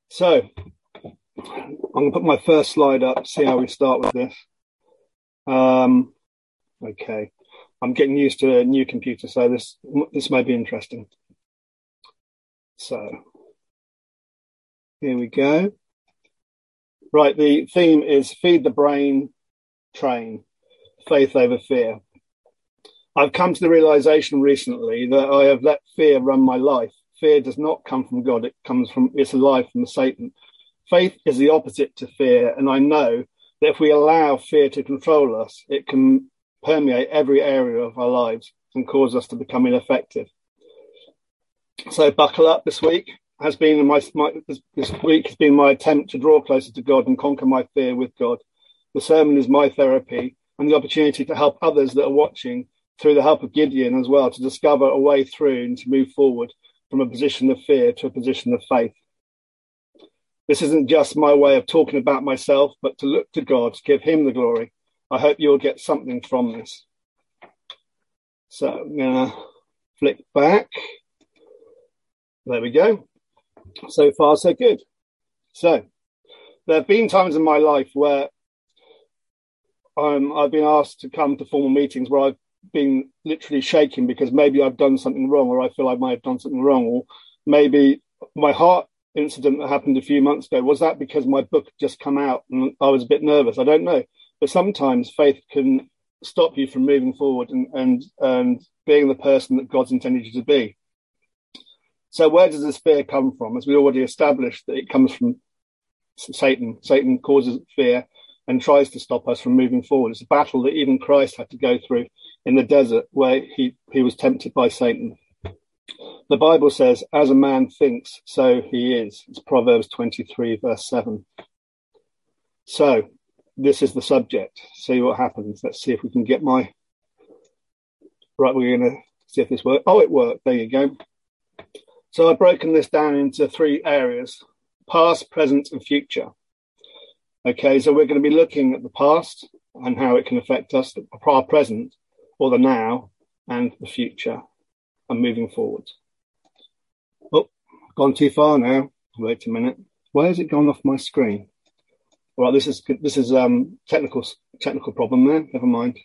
So I'm going to put my first slide up, see how we start with this. Okay. I'm getting used to a new computer, so this may be interesting. So here we go. Right, the theme is feed the brain, train, faith over fear. I've come to the realization recently that I have let fear run my life. Fear does not come from God. It's a lie from Satan. Faith is the opposite to fear. And I know that if we allow fear to control us, it can permeate every area of our lives and cause us to become ineffective. So buckle up. This week has been my attempt to draw closer to God and conquer my fear with God. The sermon is my therapy and the opportunity to help others that are watching through the help of Gideon as well, to discover a way through and to move forward from a position of fear to a position of faith. This isn't just my way of talking about myself, but to look to God, to give him the glory. I hope you'll get something from this. So I'm going to flick back. There we go. So far, so good. So there have been times in my life where I've been asked to come to formal meetings where I've been literally shaking because maybe I've done something wrong, or I feel I might have done something wrong, or maybe my heart incident that happened a few months ago, was that because my book had just come out and I was a bit nervous? I don't know. But sometimes faith can stop you from moving forward and being the person that God's intended you to be. So where does this fear come from? As we already established, that it comes from Satan. Satan causes fear and tries to stop us from moving forward. It's a battle that even Christ had to go through in the desert, where he was tempted by Satan. The Bible says, as a man thinks, so he is. It's Proverbs 23, verse 7. So this is the subject. See what happens. Let's see if we can get my... Right, we're going to see if this works. Oh, it worked. There you go. So I've broken this down into 3 areas: past, present, and future. Okay, so we're going to be looking at the past and how it can affect us, our present, or the now, and the future, and moving forward. Oh, gone too far now. Wait a minute. Why has it gone off my screen? Well, this is technical problem there. Never mind.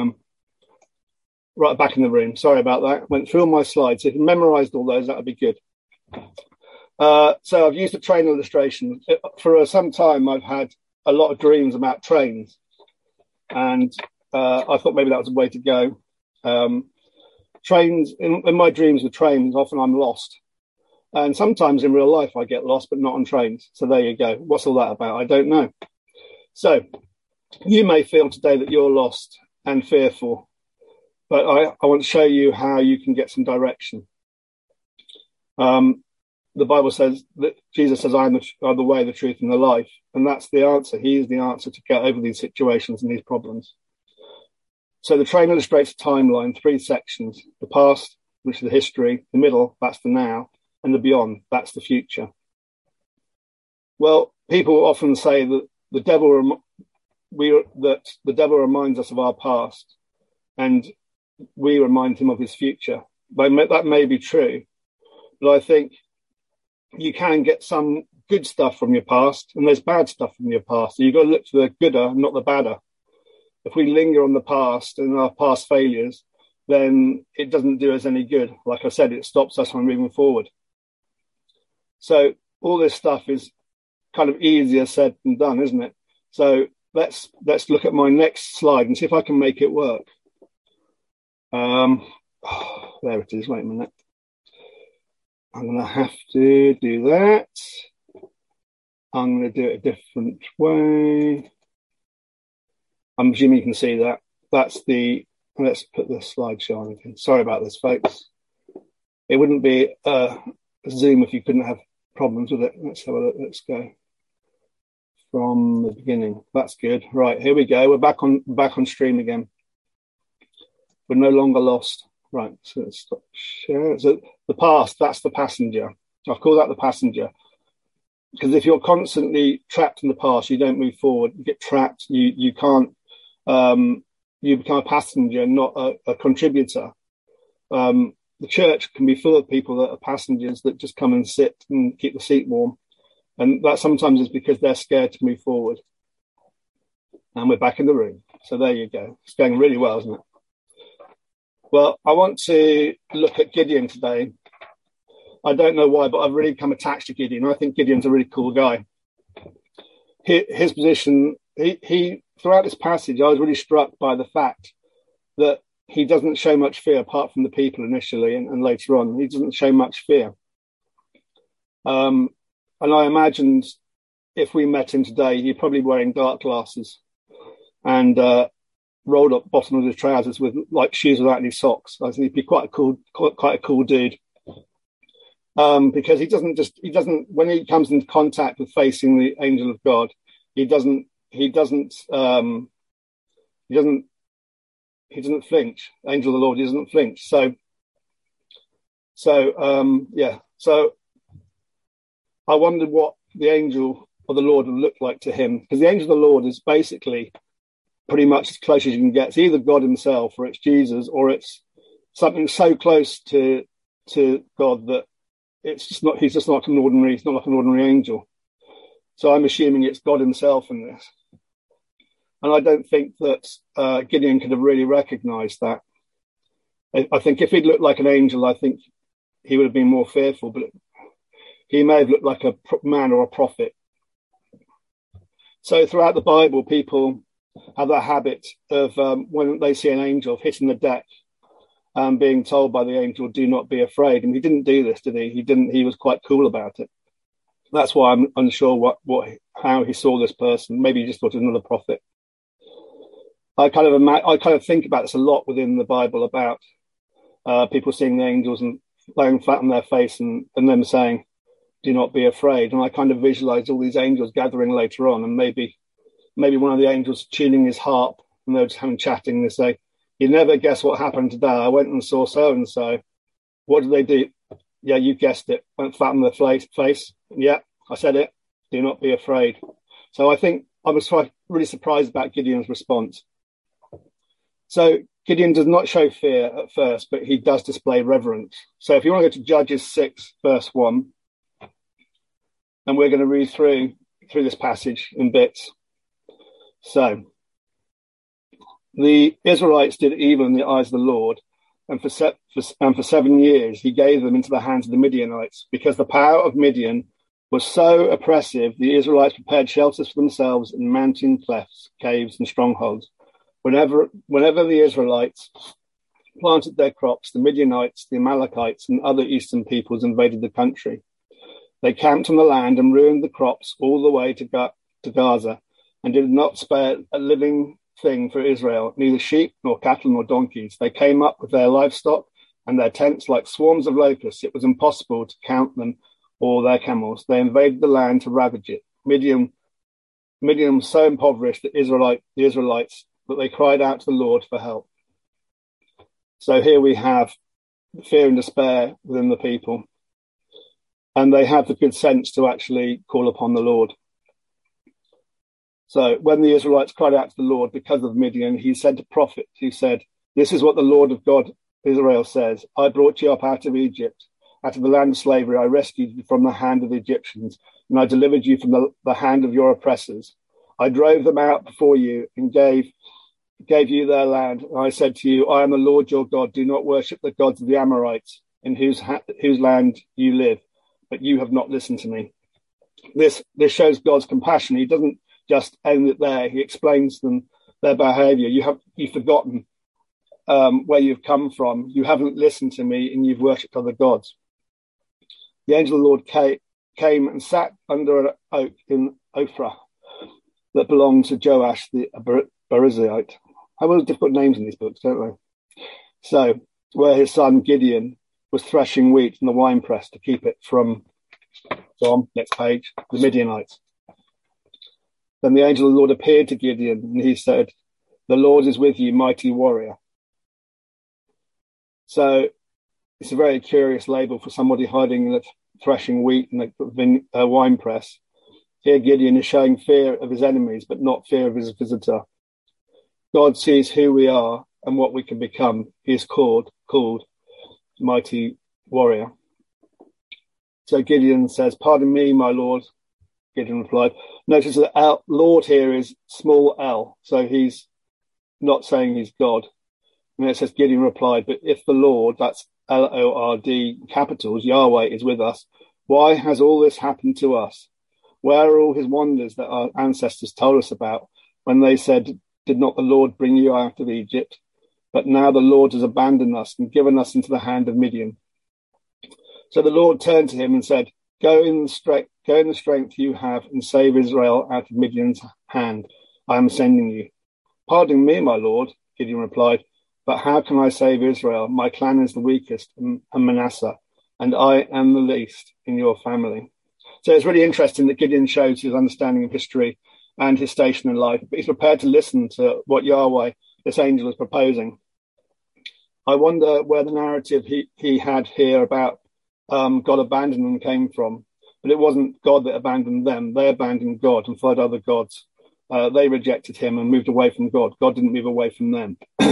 Right back in the room. Sorry about that. Went through all my slides. If you memorised all those, that would be good. So I've used a train illustration. For some time, I've had a lot of dreams about trains, and I thought maybe that was a way to go. Trains, in my dreams with trains, often I'm lost. And sometimes in real life I get lost, but not on trains. So there you go. What's all that about? I don't know. So you may feel today that you're lost and fearful, but I want to show you how you can get some direction. The Bible says that Jesus says, I am the way, the truth, and the life. And that's the answer. He is the answer to get over these situations and these problems. So the train illustrates a timeline, 3 sections: the past, which is the history; the middle, that's the now; and the beyond, that's the future. Well, people often say that the devil reminds us of our past, and we remind him of his future. That may be true, but I think you can get some good stuff from your past, and there's bad stuff from your past. So you've got to look for the gooder, not the badder. If we linger on the past and our past failures, then it doesn't do us any good. Like I said, it stops us from moving forward. So all this stuff is kind of easier said than done, isn't it? So let's look at my next slide and see if I can make it work. There it is. Wait a minute. I'm going to have to do that. I'm going to do it a different way. I'm assuming you can see that. Let's put the slideshow on again. Sorry about this, folks. It wouldn't be Zoom if you couldn't have problems with it. Let's have a look. Let's go from the beginning. That's good. Right, here we go. We're back on stream again. We're no longer lost. Right, so let's stop share. So the past, that's the passenger. I've called that the passenger. Because if you're constantly trapped in the past, you don't move forward. You get trapped. You can't. You become a passenger, not a contributor. The church can be full of people that are passengers that just come and sit and keep the seat warm. And that sometimes is because they're scared to move forward. And we're back in the room. So there you go. It's going really well, isn't it? Well, I want to look at Gideon today. I don't know why, but I've really become attached to Gideon. I think Gideon's a really cool guy. His position, he throughout this passage, I was really struck by the fact that he doesn't show much fear apart from the people initially and later on. He doesn't show much fear. And I imagined if we met him today, he'd probably be wearing dark glasses and rolled up bottom of his trousers with like shoes without any socks. I think he'd be quite a cool dude. Because he doesn't when he comes into contact with facing the angel of God, he doesn't flinch. Angel of the Lord, he doesn't flinch. So I wondered what the angel of the Lord would look like to him, because the angel of the Lord is basically pretty much as close as you can get. It's either God himself, or it's Jesus, or it's something so close to God that he's just not like an ordinary angel. So I'm assuming it's God himself in this. And I don't think that Gideon could have really recognized that. I think if he'd looked like an angel, I think he would have been more fearful, but he may have looked like a man or a prophet. So throughout the Bible, people have that habit of when they see an angel hitting the deck, being told by the angel, do not be afraid. And he didn't do this, did he? He was quite cool about it. That's why I'm unsure how he saw this person. Maybe he just thought it was another prophet. I kind of think about this a lot within the Bible about people seeing the angels and laying flat on their face and them saying, do not be afraid. And I kind of visualize all these angels gathering later on, and maybe one of the angels tuning his harp, and they're just chatting. They say, you never guess what happened today. I went and saw so-and-so. What did they do? Yeah, you guessed it. Went flat on the face. Yeah, I said it. Do not be afraid. So I think I was really surprised about Gideon's response. So Gideon does not show fear at first, but he does display reverence. So if you want to go to Judges 6, verse 1, and we're going to read through this passage in bits. So the Israelites did evil in the eyes of the Lord, and for 7 years he gave them into the hands of the Midianites. Because the power of Midian was so oppressive, the Israelites prepared shelters for themselves in mountain clefts, caves, and strongholds. Whenever the Israelites planted their crops, the Midianites, the Amalekites, and other eastern peoples invaded the country. They camped on the land and ruined the crops all the way to Gaza, and did not spare a living thing for Israel, neither sheep nor cattle nor donkeys. They came up with their livestock and their tents like swarms of locusts. It was impossible to count them or their camels. They invaded the land to ravage it. Midian was so impoverished that the Israelites that they cried out to the Lord for help. So here we have fear and despair within the people, and they have the good sense to actually call upon the Lord. So when the Israelites cried out to the Lord because of Midian, he sent a prophet who said, this is what the Lord of God Israel says, I brought you up out of Egypt, out of the land of slavery. I rescued you from the hand of the Egyptians, and I delivered you from the hand of your oppressors. I drove them out before you and gave you their land. And I said to you, I am the Lord your God. Do not worship the gods of the Amorites, in whose land you live. But you have not listened to me. This shows God's compassion. He doesn't just end it there. He explains them their behavior. You've forgotten where you've come from. You haven't listened to me, and you've worshipped other gods. The angel of the Lord came and sat under an oak in Ophrah that belonged to Joash the Abiezrite. I have all difficult names in these books, don't they? So, where his son Gideon was threshing wheat in the winepress to keep it from, next page, the Midianites. Then the angel of the Lord appeared to Gideon, and he said, the Lord is with you, mighty warrior. So it's a very curious label for somebody hiding in the threshing wheat in a wine press. Here Gideon is showing fear of his enemies, but not fear of his visitor. God sees who we are and what we can become. He is called mighty warrior. So Gideon says, pardon me, my Lord, Gideon replied. Notice that Lord here is small l, so he's not saying he's God. And it says Gideon replied, but if the Lord, that's Lord capitals, Yahweh is with us, why has all this happened to us? Where are all his wonders that our ancestors told us about when they said, did not the Lord bring you out of Egypt? But now the Lord has abandoned us and given us into the hand of Midian. So the Lord turned to him and said, go in the strength you have and save Israel out of Midian's hand. I am sending you. Pardon me, my Lord, Gideon replied, but how can I save Israel? My clan is the weakest, and Manasseh, and I am the least in your family. So it's really interesting that Gideon shows his understanding of history and his station in life, but he's prepared to listen to what Yahweh, this angel, is proposing. I wonder where the narrative he had here about God abandoning them came from. But it wasn't God that abandoned them. They abandoned God and followed other gods. They rejected him and moved away from God. God didn't move away from them.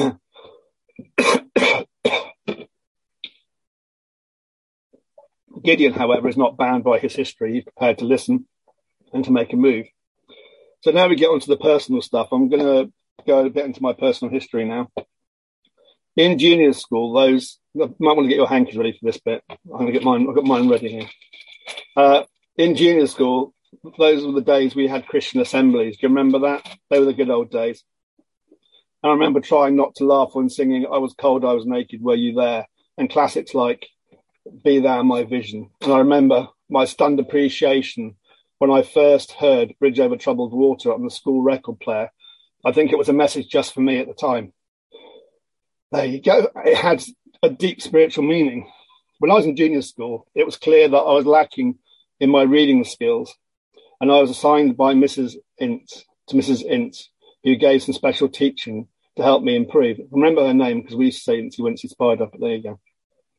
Gideon, however, is not bound by his history. He's prepared to listen and to make a move. So now we get onto the personal stuff. I'm going to go a bit into my personal history now. In junior school, I might want to get your hankies ready for this bit. I'm going to get mine. I've got mine ready here. In junior school, those were the days we had Christian assemblies. Do you remember that? They were the good old days. And I remember trying not to laugh when singing I Was Cold, I Was Naked, Were You There? And classics like Be Thou My Vision. And I remember my stunned appreciation when I first heard Bridge Over Troubled Water on the school record player. I think it was a message just for me at the time. There you go. It had a deep spiritual meaning. When I was in junior school, it was clear that I was lacking in my reading skills, and I was assigned by Mrs. Ince, who gave some special teaching to help me improve. I remember her name because we used to say Incy Wincy Spider, but there you go.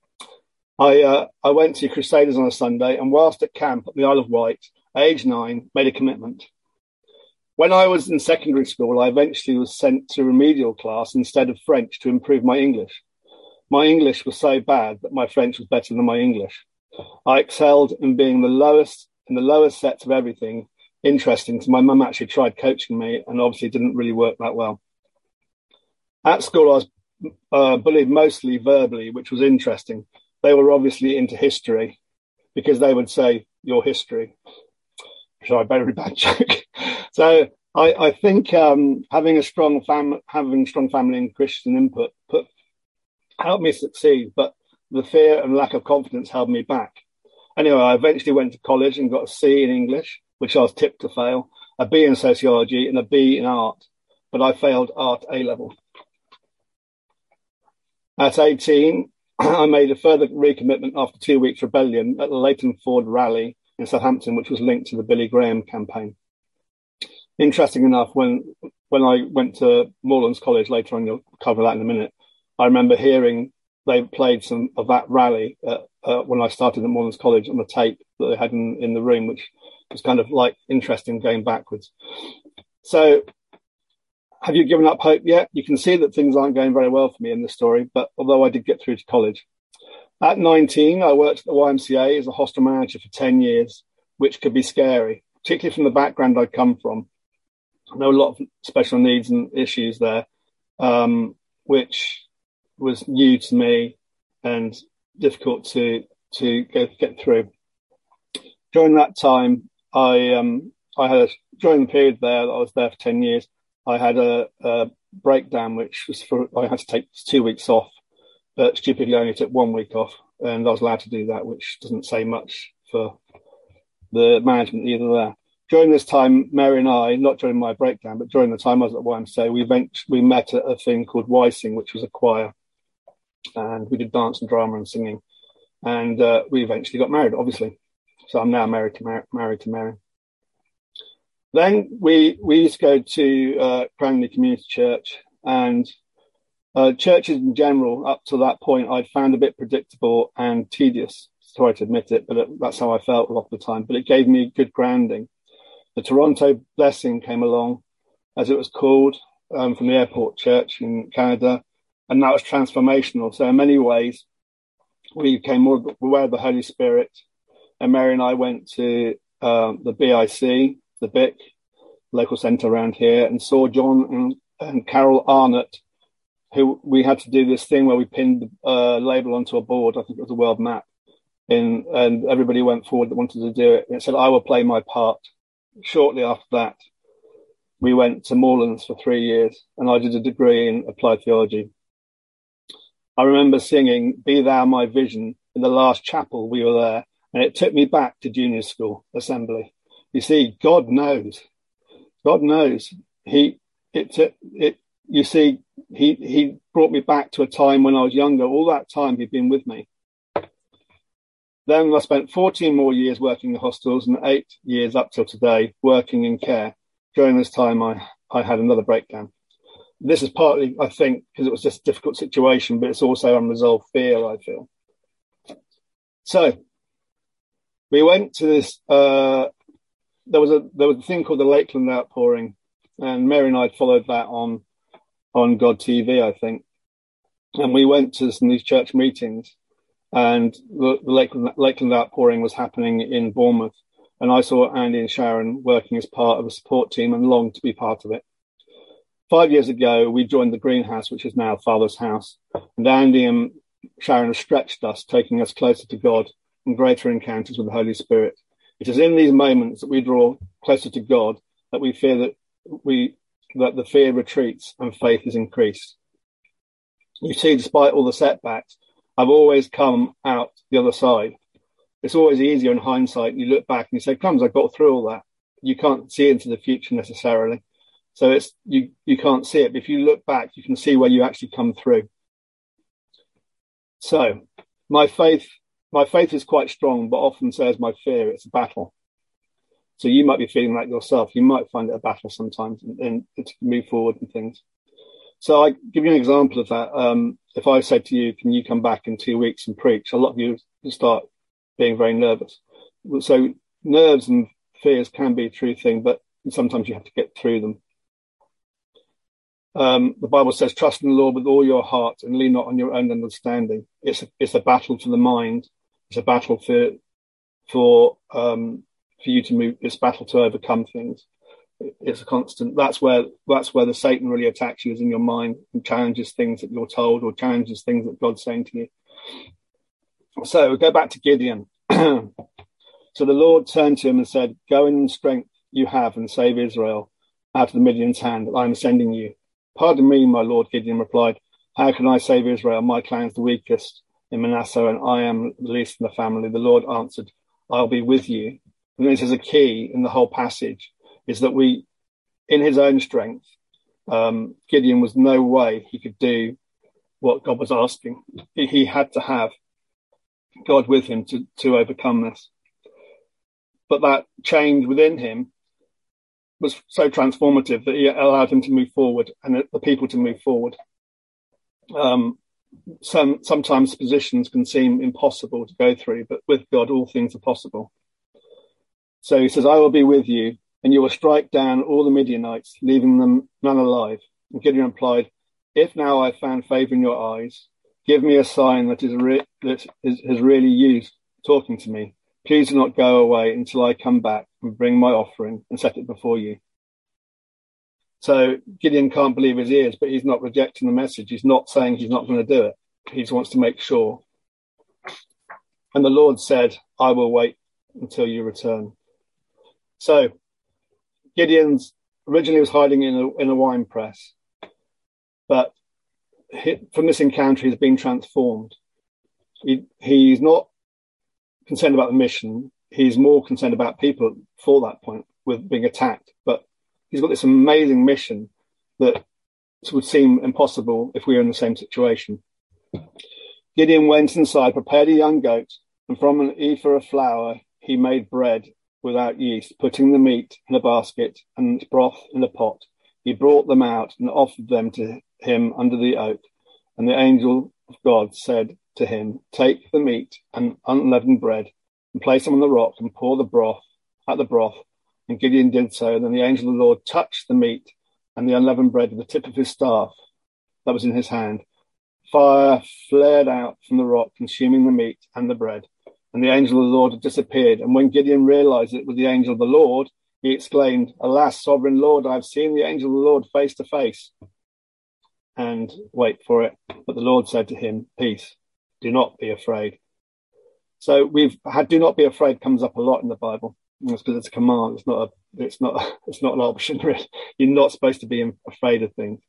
I went to Crusaders on a Sunday, and whilst at camp at the Isle of Wight, age 9, made a commitment. When I was in secondary school, I eventually was sent to remedial class instead of French to improve my English. My English was so bad that my French was better than my English. I excelled in being the lowest sets of everything. Interesting, so my mum actually tried coaching me, and obviously it didn't really work that well. At school, I was bullied mostly verbally, which was interesting. They were obviously into history because they would say, your history. Sorry, very bad joke. So I think having a strong family and Christian input helped me succeed, but the fear and lack of confidence held me back. Anyway, I eventually went to college and got a C in English, which I was tipped to fail, a B in sociology and a B in art, but I failed art A-level. At 18, I made a further recommitment after 2 weeks rebellion at the Leighton Ford rally in Southampton, which was linked to the Billy Graham campaign. Interesting enough, when I went to Moorlands College later on, you'll cover that in a minute, I remember hearing they played some of that rally when I started at Moorlands College on the tape that they had in the room, which was kind of like interesting going backwards. So have you given up hope yet? You can see that things aren't going very well for me in this story, but although I did get through to college. At 19, I worked at the YMCA as a hostel manager for 10 years, which could be scary, particularly from the background I'd come from. There were a lot of special needs and issues there, which was new to me and difficult to get through. During that time, during the period there that I was there for 10 years, I had a breakdown, which was I had to take 2 weeks off, but stupidly only took 1 week off, and I was allowed to do that, which doesn't say much for the management either there. During this time, Mary and I, not during my breakdown, but during the time I was at YMCA, we met at a thing called Ysing, which was a choir, and we did dance and drama and singing, and we eventually got married, obviously. So I'm now married to Mary. Then we used to go to Cranley Community Church, and churches in general, up to that point, I'd found a bit predictable and tedious. Sorry to admit it, but that's how I felt a lot of the time. But it gave me good grounding. The Toronto Blessing came along, as it was called, from the Airport Church in Canada, and that was transformational. So in many ways, we became more aware of the Holy Spirit, and Mary and I went to the BIC, the BIC, local centre around here, and saw John and Carol Arnott, who we had to do this thing where we pinned a label onto a board. I think it was a world map. And everybody went forward that wanted to do it. And it said, I will play my part. Shortly after that, we went to Moorlands for 3 years, and I did a degree in applied theology. I remember singing Be Thou My Vision in the last chapel we were there, and it took me back to junior school assembly. You see, God knows. God knows. He brought me back to a time when I was younger. All that time he'd been with me. Then I spent 14 more years working in hostels and 8 years up till today working in care. During this time, I had another breakdown. This is partly, I think, because it was just a difficult situation, but it's also unresolved fear, I feel. So we went to this, there was a thing called the Lakeland Outpouring, and Mary and I followed that on God TV, I think. And we went to some of these church meetings, and the Lakeland Outpouring was happening in Bournemouth. And I saw Andy and Sharon working as part of a support team and longed to be part of it. 5 years ago, we joined the Greenhouse, which is now Father's House. And Andy and Sharon have stretched us, taking us closer to God and greater encounters with the Holy Spirit. It is in these moments that we draw closer to God that we fear that the fear retreats and faith is increased. You see, despite all the setbacks, I've always come out the other side. It's always easier in hindsight. You look back and you say, crumbs, I got through all that. You can't see into the future necessarily. So it's you can't see it. But if you look back, you can see where you actually come through. So my faith is quite strong, but often so is my fear. It's a battle. So you might be feeling that yourself. You might find it a battle sometimes and to move forward and things. So I give you an example of that. If I said to you, can you come back in 2 weeks and preach? A lot of you start being very nervous. So nerves and fears can be a true thing, but sometimes you have to get through them. The Bible says, trust in the Lord with all your heart and lean not on your own understanding. It's a battle for the mind. It's a battle for you to move. It's a battle to overcome things. It's a constant. That's where the Satan really attacks you, is in your mind, and challenges things that you're told or challenges things that God's saying to you. So we go back to Gideon. So the Lord turned to him and said, go in strength you have and save Israel out of the Midian's hand. I am sending you. Pardon me, my Lord, Gideon replied. How can I save Israel? My clan's the weakest in Manasseh, and I am the least in the family. The Lord answered, I'll be with you. And this is a key in the whole passage, is that in his own strength, Gideon was no way he could do what God was asking. He had to have God with him to overcome this. But that change within him was so transformative that he allowed him to move forward and the people to move forward. Sometimes positions can seem impossible to go through, but with God, all things are possible. So he says, I will be with you, and you will strike down all the Midianites, leaving them none alive. And Gideon replied, if now I found favor in your eyes, give me a sign that is really you talking to me. Please do not go away until I come back and bring my offering and set it before you. So Gideon can't believe his ears, but he's not rejecting the message. He's not saying he's not going to do it. He just wants to make sure. And the Lord said, I will wait until you return. So Gideon's originally was hiding in a wine press, but from this encounter, he's been transformed. He's not concerned about the mission. He's more concerned about people for that point with being attacked. But he's got this amazing mission that would seem impossible if we were in the same situation. Gideon went inside, prepared a young goat, and from an ephah of flour, he made bread without yeast, putting the meat in a basket and its broth in a pot. He brought them out and offered them to him under the oak. And the angel of God said to him, take the meat and unleavened bread and place them on the rock and pour the broth. And Gideon did so. And then the angel of the Lord touched the meat and the unleavened bread with the tip of his staff that was in his hand. Fire flared out from the rock, consuming the meat and the bread. and the angel of the Lord had disappeared. And when Gideon realized it was the angel of the Lord, he exclaimed, "Alas, sovereign Lord, I have seen the angel of the Lord face to face." And wait for it. But the Lord said to him, "Peace, do not be afraid." So we've had "do not be afraid" comes up a lot in the Bible. It's because it's a command. It's not an option. Really. You're not supposed to be afraid of things.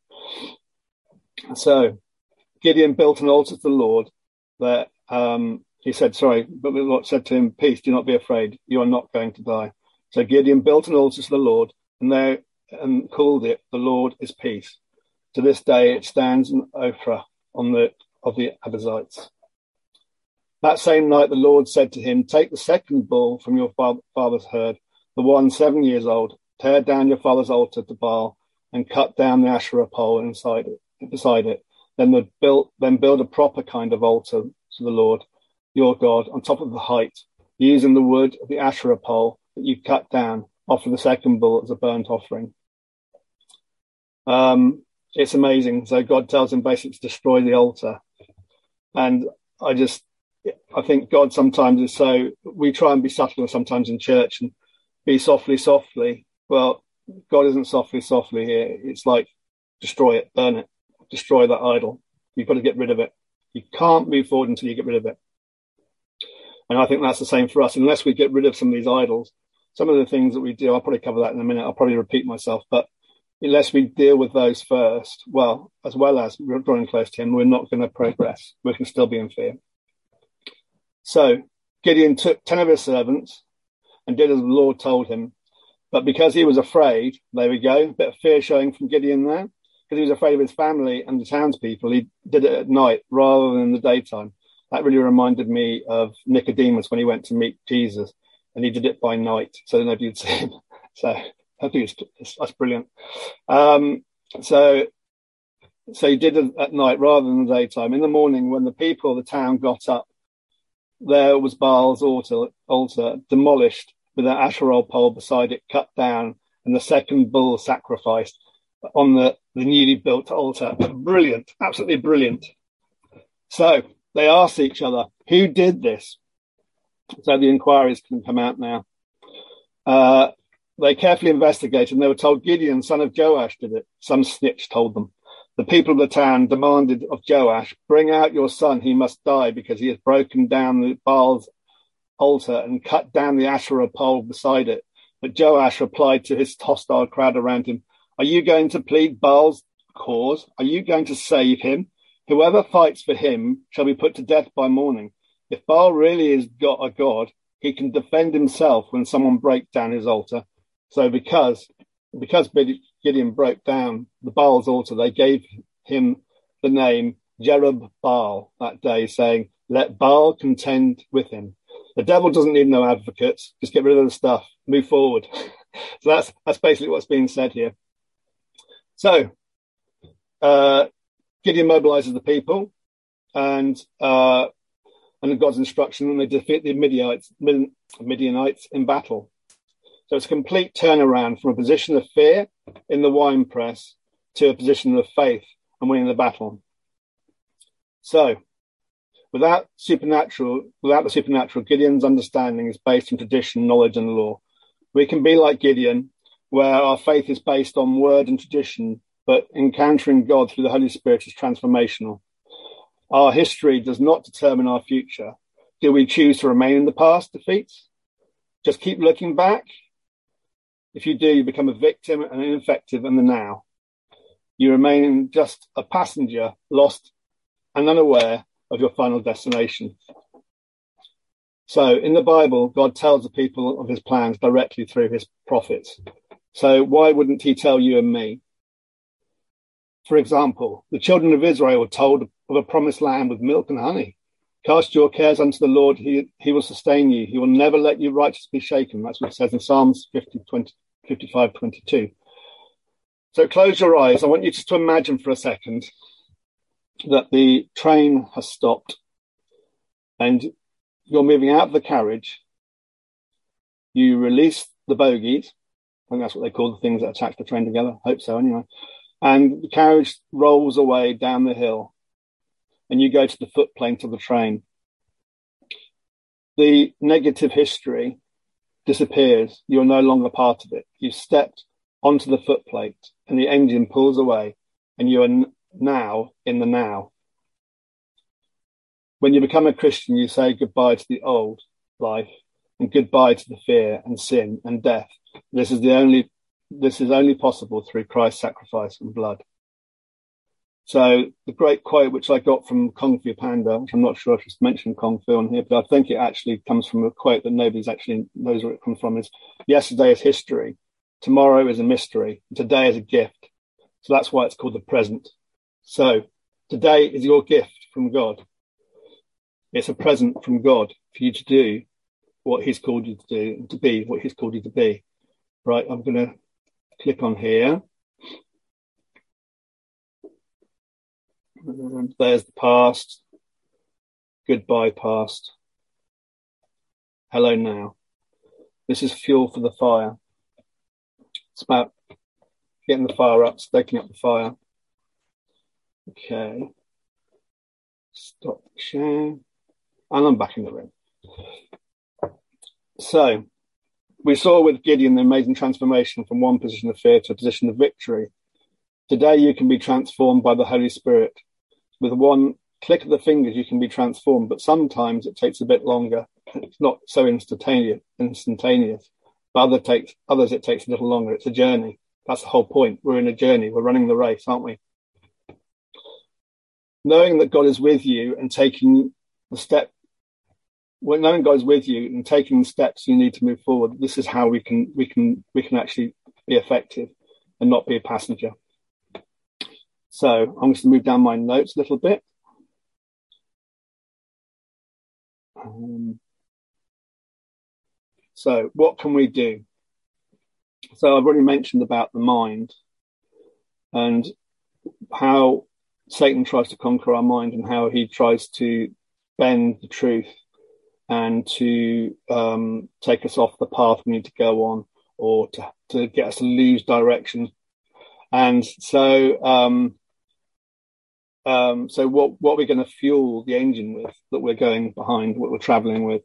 So Gideon built an altar to the Lord that he said, but the Lord said to him, "Peace, do not be afraid. You are not going to die." So Gideon built an altar to the Lord and called it "The Lord is Peace." To this day, it stands in Ophrah of the Abiezrites. That same night, the Lord said to him, "Take the second bull from your father's herd, the one 7 years old, tear down your father's altar to Baal and cut down the Asherah pole beside it. Then build a proper kind of altar to the Lord your God on top of the height, using the wood of the Asherah pole that you cut down. Offer the second bull as a burnt offering." It's amazing. So God tells him basically to destroy the altar. And I think God sometimes is we try and be subtle sometimes in church and be softly. Well, God isn't softly here. It's like, destroy it, burn it, destroy that idol. You've got to get rid of it. You can't move forward until you get rid of it. And I think that's the same for us. Unless we get rid of some of these idols, some of the things that we do, I'll probably cover that in a minute. I'll probably repeat myself, but unless we deal with those first, as well as we're drawing close to him, we're not going to progress. We can still be in fear. So Gideon took 10 of his servants and did as the Lord told him. But because he was afraid, there we go, a bit of fear showing from Gideon there. Because he was afraid of his family and the townspeople, he did it at night rather than in the daytime. That really reminded me of Nicodemus when he went to meet Jesus, and he did it by night, so nobody would see him. So I think that's brilliant. So he did it at night rather than the daytime. In the morning, when the people of the town got up, there was Baal's altar demolished with an Asherah pole beside it cut down, and the second bull sacrificed on the newly built altar. Brilliant, absolutely brilliant. So they asked each other, "Who did this?" So the inquiries can come out now. They carefully investigated, and they were told Gideon, son of Joash, did it. Some snitch told them. The people of the town demanded of Joash, "Bring out your son, he must die, because he has broken down the Baal's altar and cut down the Asherah pole beside it." But Joash replied to his hostile crowd around him, "Are you going to plead Baal's cause? Are you going to save him? Whoever fights for him shall be put to death by morning. If Baal really is a god, he can defend himself when someone breaks down his altar." So because Gideon broke down the Baal's altar, they gave him the name Jerub-Baal that day, saying, "Let Baal contend with him." The devil doesn't need no advocates. Just get rid of the stuff. Move forward. So that's basically what's being said here. So Gideon mobilizes the people and God's instruction, and they defeat the Midianites in battle. So it's a complete turnaround from a position of fear in the wine press to a position of faith and winning the battle. So without the supernatural, Gideon's understanding is based on tradition, knowledge, and law. We can be like Gideon, where our faith is based on word and tradition, but encountering God through the Holy Spirit is transformational. Our history does not determine our future. Do we choose to remain in the past defeats? Just keep looking back? If you do, you become a victim and ineffective in the now. You remain just a passenger, lost and unaware of your final destination. So in the Bible, God tells the people of his plans directly through his prophets. So why wouldn't he tell you and me? For example, the children of Israel were told of a promised land with milk and honey. Cast your cares unto the Lord, he will sustain you. He will never let you righteous be shaken. That's what it says in Psalms 55:22. So close your eyes. I want you just to imagine for a second that the train has stopped and you're moving out of the carriage. You release the bogies. I think that's what they call the things that attach the train together. I hope so, anyway. And the carriage rolls away down the hill and you go to the footplate of the train. the negative history disappears. You're no longer part of it. You've stepped onto the footplate and the engine pulls away and you are now in the now. When you become a Christian, you say goodbye to the old life and goodbye to the fear and sin and death. This is only possible through Christ's sacrifice and blood. So the great quote, which I got from Kung Fu Panda, which I'm not sure if it's mentioned Kung Fu on here, but I think it actually comes from a quote that nobody's actually knows where it comes from, is yesterday is history, tomorrow is a mystery, and today is a gift. So that's why it's called the present. So today is your gift from God. It's a present from God for you to do what he's called you to do, and to be what he's called you to be. Right, I'm going to click on here. And there's the past. Goodbye, past. Hello, now. This is fuel for the fire. It's about getting the fire up, stoking up the fire. Okay. Stop share. And I'm back in the room. So, we saw with Gideon the amazing transformation from one position of fear to a position of victory. Today, you can be transformed by the Holy Spirit. With one click of the fingers, you can be transformed, but sometimes it takes a bit longer. It's not so instantaneous. But others, it takes a little longer. It's a journey. That's the whole point. We're in a journey. We're running the race, aren't we? Knowing that God is with you and taking the step, when knowing God is with you and taking the steps you need to move forward, this is how we can actually be effective and not be a passenger. So I'm going to move down my notes a little bit. So what can we do? So I've already mentioned about the mind and how Satan tries to conquer our mind and how he tries to bend the truth and to take us off the path we need to go on, or to get us to lose direction. And so what we're going to fuel the engine with, that we're going behind, what we're traveling with.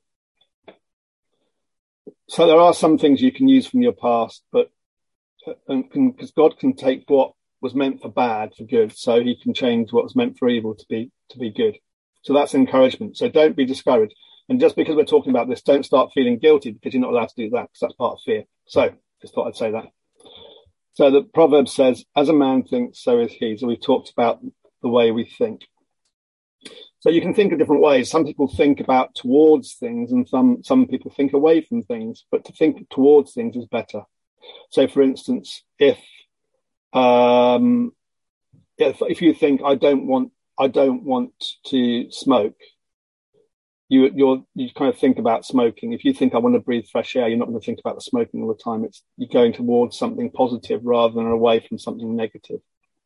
So there are some things you can use from your past, but because God can take what was meant for bad for good, so he can change what was meant for evil to be good. So that's encouragement. So don't be discouraged. And just because we're talking about this, don't start feeling guilty because you're not allowed to do that, because that's part of fear. So just thought I'd say that. So the proverb says, as a man thinks, so is he. So we've talked about the way we think. So you can think of different ways. Some people think about towards things, and some people think away from things, but to think towards things is better. So for instance, if you think I don't want to smoke, you kind of think about smoking. If you think I want to breathe fresh air, you're not going to think about the smoking all the time. You're going towards something positive rather than away from something negative.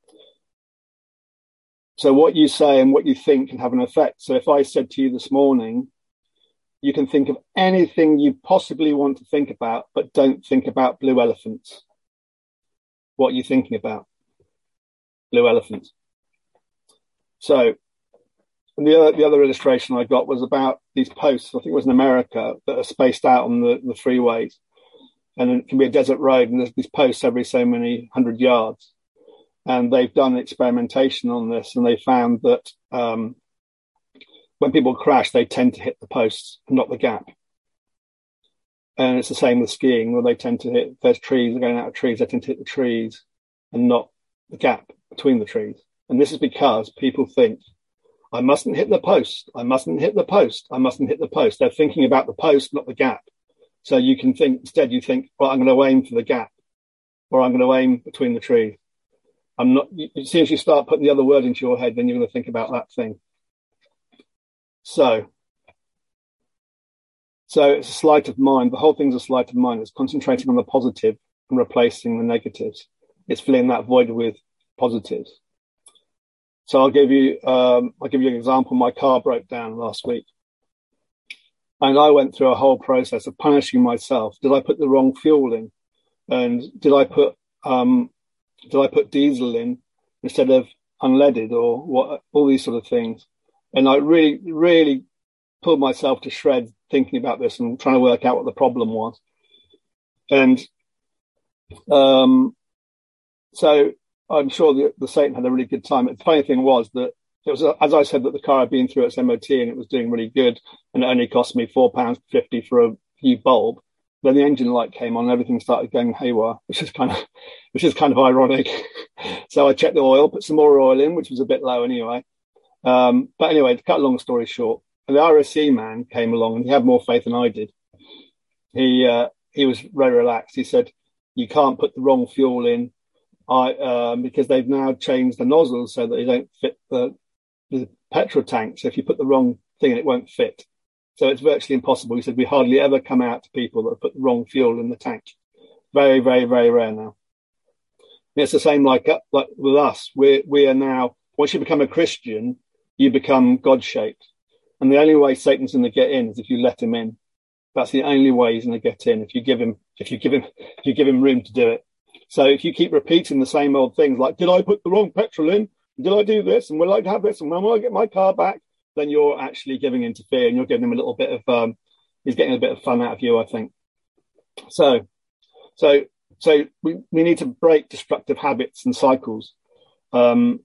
So what you say and what you think can have an effect. So if I said to you this morning, you can think of anything you possibly want to think about, but don't think about blue elephants. What are you thinking about? Blue elephants. So the other illustration I got was about these posts, I think it was in America, that are spaced out on the freeways. And it can be a desert road, and there's these posts every so many 100 yards. And they've done experimentation on this, and they found that when people crash, they tend to hit the posts, not the gap. And it's the same with skiing, where they tend to hit, if there's trees, they're going out of trees, they tend to hit the trees and not the gap between the trees. And this is because people think, I mustn't hit the post, I mustn't hit the post, I mustn't hit the post. They're thinking about the post, not the gap. So you can think, instead you think, well, I'm going to aim for the gap, or I'm going to aim between the trees. As soon as you start putting the other word into your head, then you're going to think about that thing. So it's a sleight of mind. The whole thing's a sleight of mind. It's concentrating on the positive and replacing the negatives. It's filling that void with positives. So I'll give you an example. My car broke down last week, and I went through a whole process of punishing myself. Did I put the wrong fuel in? And did I put diesel in instead of unleaded, or what? All these sort of things. And I really, really pulled myself to shreds thinking about this and trying to work out what the problem was. And so I'm sure the Satan had a really good time. The funny thing was that it was, as I said, that the car had been through its MOT and it was doing really good, and it only cost me £4.50 for a new bulb. Then the engine light came on and everything started going haywire, which is kind of ironic. So I checked the oil, put some more oil in, which was a bit low anyway. But anyway, to cut a long story short, the RSC man came along and he had more faith than I did. He was very relaxed. He said, "You can't put the wrong fuel in, because they've now changed the nozzles so that they don't fit the petrol tank. So if you put the wrong thing in, it won't fit. So it's virtually impossible." He said, "We hardly ever come out to people that have put the wrong fuel in the tank. Very, very, very rare now." And it's the same like with us. We are now, once you become a Christian, you become God-shaped. And the only way Satan's going to get in is if you let him in. That's the only way he's going to get in, if you give him room to do it. So if you keep repeating the same old things like, "Did I put the wrong petrol in? Did I do this? And will I have this? And when will I get my car back?" Then you're actually giving into fear, and you're giving him a little bit of, he's getting a bit of fun out of you, I think. So we need to break destructive habits and cycles, and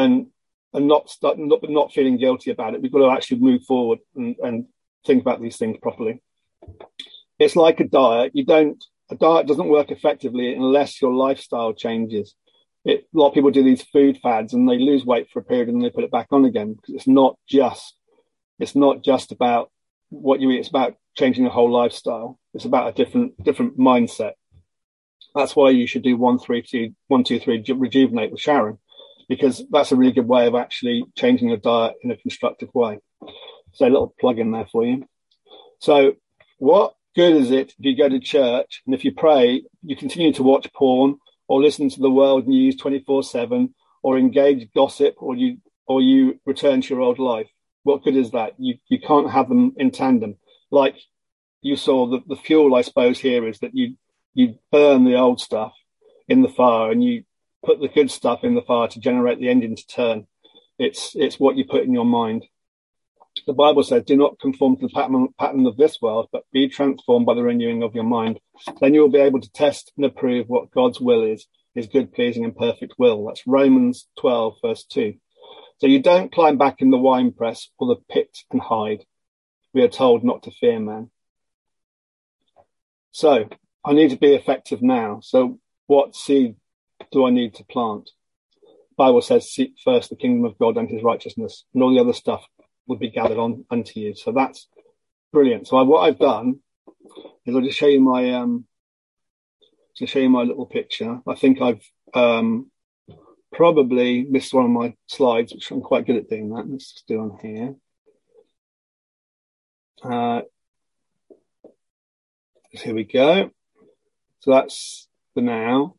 not feeling guilty about it. We've got to actually move forward and think about these things properly. It's like a diet. A diet doesn't work effectively unless your lifestyle changes. A lot of people do these food fads and they lose weight for a period and they put it back on again, because it's not just about what you eat. It's about changing the whole lifestyle. It's about a different mindset. That's why you should do 1-3-2, 1-2-3 rejuvenate with Sharon, because that's a really good way of actually changing your diet in a constructive way. So a little plug in there for you. So what good is it if you go to church and if you pray, you continue to watch porn or listen to the world news 24/7, or engage gossip, or you return to your old life? What good is that? You can't have them in tandem. Like you saw, the fuel, I suppose, here is that you burn the old stuff in the fire and you put the good stuff in the fire to generate the engine to turn. It's what you put in your mind. The Bible says, "Do not conform to the pattern of this world, but be transformed by the renewing of your mind. Then you will be able to test and approve what God's will is, his good, pleasing, and perfect will." That's Romans 12, verse 2. So you don't climb back in the winepress or the pit and hide. We are told not to fear man. So I need to be effective now. So what seed do I need to plant? The Bible says, "Seek first the kingdom of God and his righteousness, and all the other stuff would be gathered on unto you." So that's brilliant. So what I've done is I'll just show you my little picture. I think I've probably missed one of my slides, which I'm quite good at doing that. Let's just do on here. Here we go. So that's the now.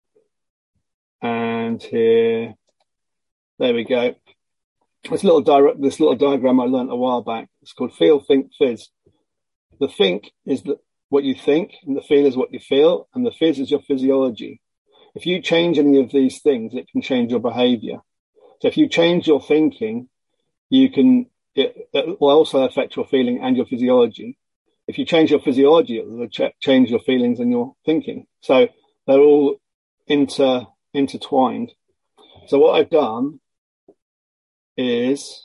And here, there we go. This little diagram I learned a while back. It's called Feel, Think, Fizz. The think is what you think, and the feel is what you feel, and the fizz is your physiology. If you change any of these things, it can change your behavior. So if you change your thinking, it will also affect your feeling and your physiology. If you change your physiology, it will change your feelings and your thinking. So they're all intertwined. So what I've done is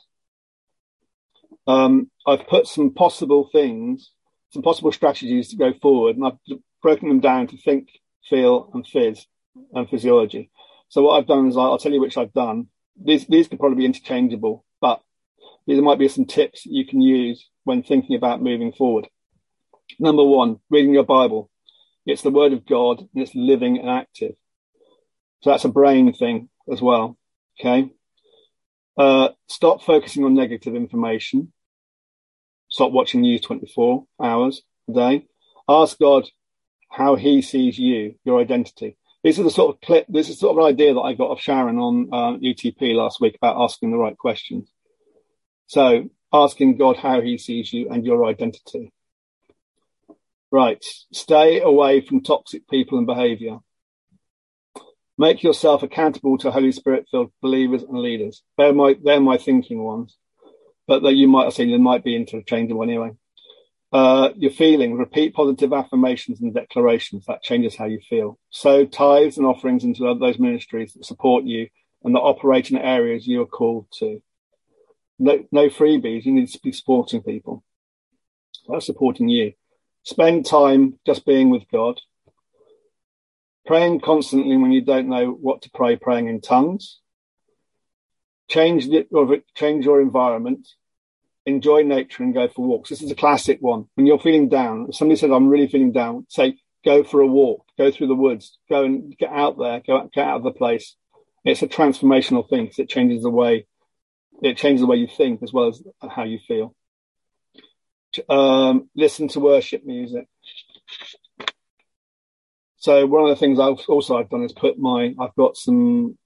I've put some possible strategies to go forward, and I've broken them down to think, feel, and fizz, and physiology. So what I've done is I'll tell you which I've done. These could probably be interchangeable, but there might be some tips that you can use when thinking about moving forward. Number one, reading your Bible. It's the word of God, and it's living and active. So that's a brain thing as well. Okay. Stop focusing on negative information. Stop watching news 24 hours a day. Ask God how he sees you, your identity. This is sort of an idea that I got of Sharon on UTP last week about asking the right questions. So asking God how he sees you and your identity. Right. Stay away from toxic people and behavior. Make yourself accountable to Holy Spirit-filled believers and leaders. They're my thinking ones, but that you might be interchangeable anyway. Your feeling, repeat positive affirmations and declarations. That changes how you feel. Sow tithes and offerings into those ministries that support you and that operate in areas you are called to. No freebies. You need to be supporting people. That's supporting you. Spend time just being with God. Praying constantly when you don't know what to pray, praying in tongues. Change your environment. Enjoy nature and go for walks. This is a classic one. When you're feeling down, if somebody says, I'm really feeling down, say, go for a walk, go through the woods, go and get out there, get out of the place. It's a transformational thing because it changes the way you think as well as how you feel. Listen to worship music. So one of the things I've done is I've got some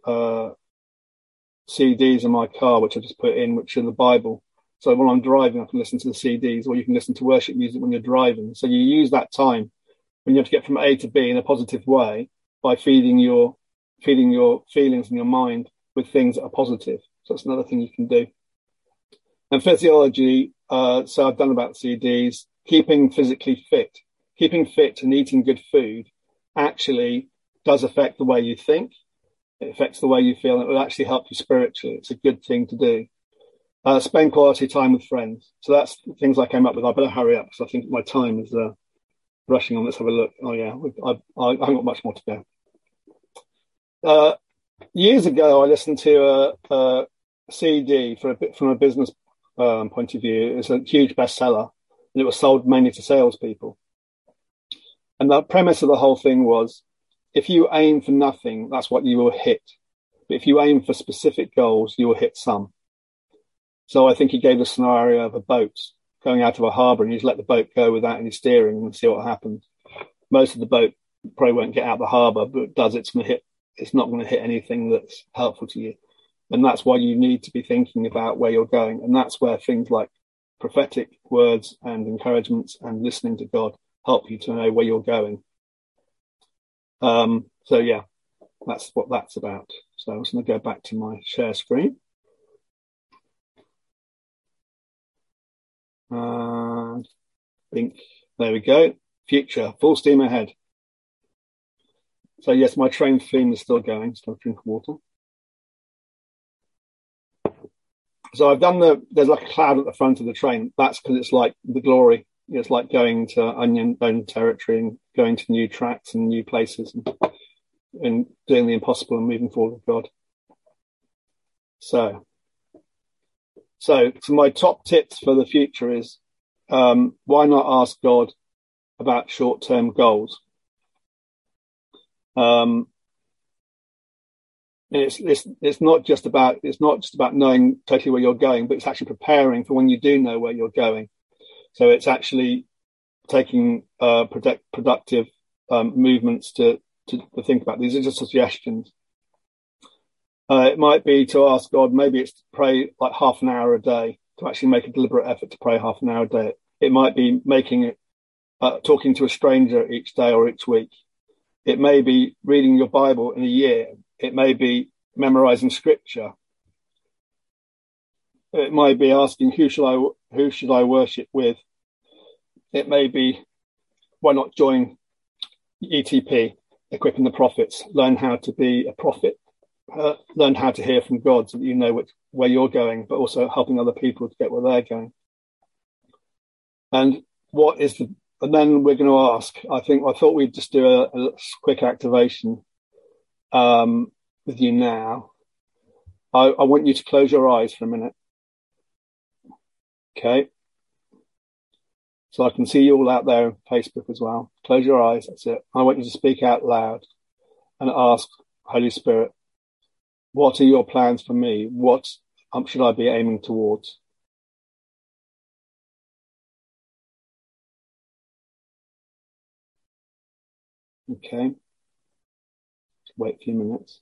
CDs in my car, which I just put in, which are the Bible. So when I'm driving, I can listen to the CDs, or you can listen to worship music when you're driving. So you use that time when you have to get from A to B in a positive way by feeding your feelings and your mind with things that are positive. So that's another thing you can do. And physiology, so I've done about CDs, keeping physically fit. Keeping fit and eating good food actually does affect the way you think. It affects the way you feel, and it will actually help you spiritually. It's a good thing to do. Spend quality time with friends. So that's things I came up with. I better hurry up because I think my time is rushing on. Let's have a look. Oh yeah, I haven't got much more to go. Years ago, I listened to a CD from a business point of view. It's a huge bestseller, and it was sold mainly to salespeople. And the premise of the whole thing was, if you aim for nothing, that's what you will hit. But if you aim for specific goals, you will hit some. So I think he gave the scenario of a boat going out of a harbour, and you just let the boat go without any steering and see what happens. Most of the boat probably won't get out of the harbour, but it does. It's not going to hit anything that's helpful to you. And that's why you need to be thinking about where you're going. And that's where things like prophetic words and encouragements and listening to God help you to know where you're going. So yeah, that's what that's about. So I'm just going to go back to my share screen. There we go. Future, full steam ahead. So yes, my train theme is still going. Still drink water. So I've done there's like a cloud at the front of the train. That's because it's like the glory. It's like going to unknown territory and going to new tracks and new places and doing the impossible and moving forward with God. So my top tips for the future is, why not ask God about short-term goals? It's not just about knowing totally where you're going, but it's actually preparing for when you do know where you're going. So it's actually taking productive movements to think about. These are just suggestions. It might be to ask God, maybe it's to pray like half an hour a day, to actually make a deliberate effort to pray half an hour a day. It might be making it, talking to a stranger each day or each week. It may be reading your Bible in a year. It may be memorizing scripture. It might be asking, who should I worship with? It may be, why not join ETP, Equipping the Prophets, learn how to be a prophet, learn how to hear from God so that you know where you're going, but also helping other people to get where they're going. And then we're going to ask, I thought we'd just do a quick activation with you now. I want you to close your eyes for a minute. Okay. So I can see you all out there on Facebook as well. Close your eyes. That's it. I want you to speak out loud and ask, Holy Spirit, what are your plans for me? What should I be aiming towards? Okay. Wait a few minutes.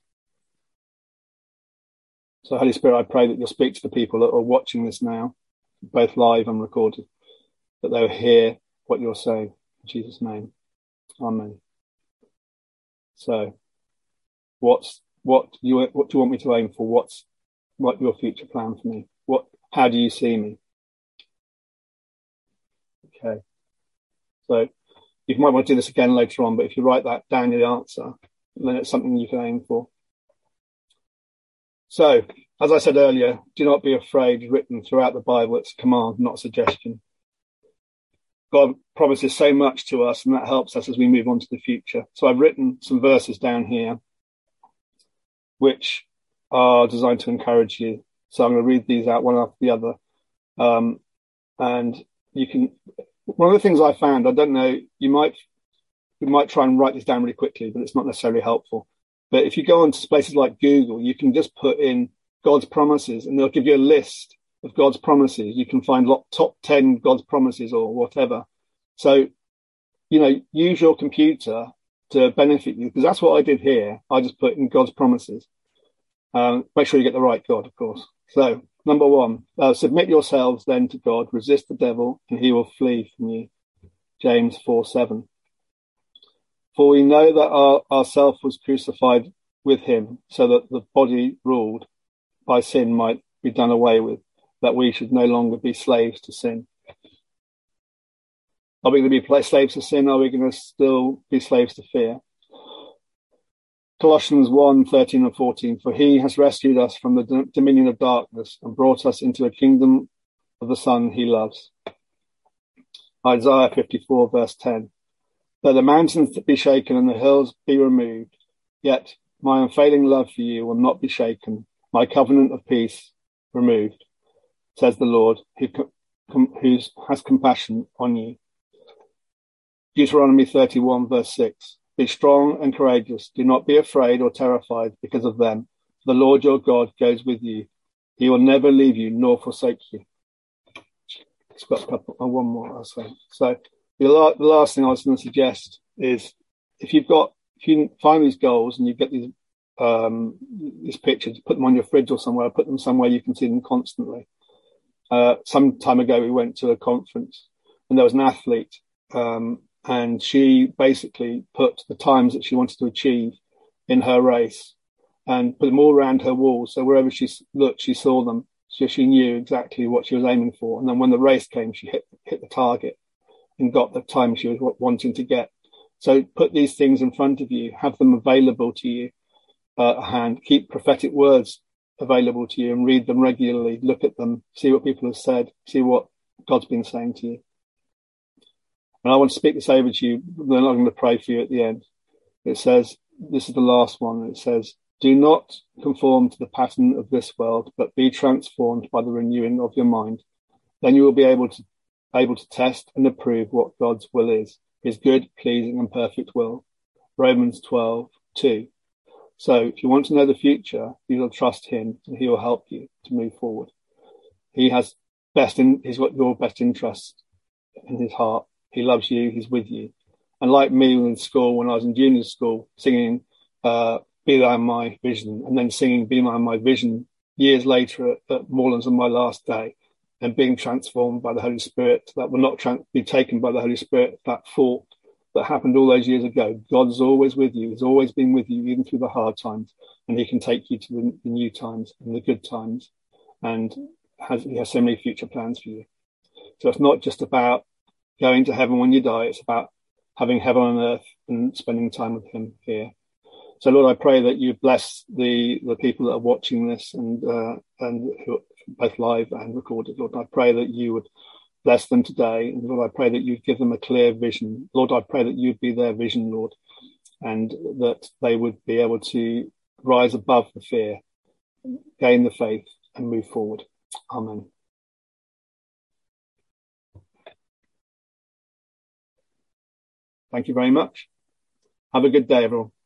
So Holy Spirit, I pray that you'll speak to the people that are watching this now, both live and recorded, that they'll hear what you're saying. In Jesus' name. Amen. So what do you want me to aim for? What's your future plan for me? How do you see me? Okay. So you might want to do this again later on, but if you write that down, the answer, then it's something you can aim for. So, as I said earlier, do not be afraid is written throughout the Bible. It's a command, not a suggestion. God promises so much to us, and that helps us as we move on to the future. So I've written some verses down here, which are designed to encourage you. So I'm going to read these out one after the other. And you can, one of the things I found, I don't know, you might try and write this down really quickly, but it's not necessarily helpful. But if you go onto places like Google, you can just put in God's promises and they'll give you a list of God's promises. You can find top 10 God's promises or whatever. So, use your computer to benefit you, because that's what I did here. I just put in God's promises. Make sure you get the right God, of course. So, number 1, submit yourselves then to God, resist the devil, and he will flee from you. James 4:7. For we know that our self was crucified with him, so that the body ruled by sin might be done away with, that we should no longer be slaves to sin. Are we going to be slaves to sin? Are we going to still be slaves to fear? Colossians 1:13 and 14. For he has rescued us from the dominion of darkness and brought us into a kingdom of the Son he loves. Isaiah 54 verse 10. Though the mountains be shaken and the hills be removed, yet my unfailing love for you will not be shaken, my covenant of peace removed, says the Lord, who has compassion on you. Deuteronomy 31 verse 6. Be strong and courageous. Do not be afraid or terrified because of them. The Lord your God goes with you. He will never leave you nor forsake you. It's got one more, I'll say. So the last thing I was going to suggest is if you find these goals and you get these pictures, put them on your fridge or somewhere, put them somewhere you can see them constantly. Some time ago, we went to a conference and there was an athlete, and she basically put the times that she wanted to achieve in her race and put them all around her wall. So wherever she looked, she saw them. So she knew exactly what she was aiming for. And then when the race came, she hit the target and got the time she was wanting to get. So put these things in front of you, have them available to you at hand, keep prophetic words available to you and read them regularly, look at them, see what people have said, see what God's been saying to you. And I want to speak this over to you, then I'm going to pray for you at the end. It says, this is the last one, it says, do not conform to the pattern of this world, but be transformed by the renewing of your mind. Then you will be able to test and approve what God's will is, his good, pleasing and perfect will. Romans 12:2. So if you want to know the future, you will trust him and he will help you to move forward. He's got your best interest in his heart. He loves you. He's with you. And like me in school, when I was in junior school, singing Be Thou My Vision, and then singing Be Thou My Vision years later at Moorlands on my last day, and being transformed by the Holy Spirit, that will not be taken by the Holy Spirit, that thought that happened all those years ago. God's always with you. He's always been with you, even through the hard times, and he can take you to the new times and the good times, and he has so many future plans for you. So it's not just about going to heaven when you die. It's about having heaven on earth and spending time with him here. So Lord, I pray that you bless the people that are watching this and who both live and recorded. Lord, I pray that you would bless them today. And Lord, I pray that you'd give them a clear vision. Lord, I pray that you'd be their vision, Lord, and that they would be able to rise above the fear, gain the faith and move forward. Amen. Thank you very much. Have a good day, everyone.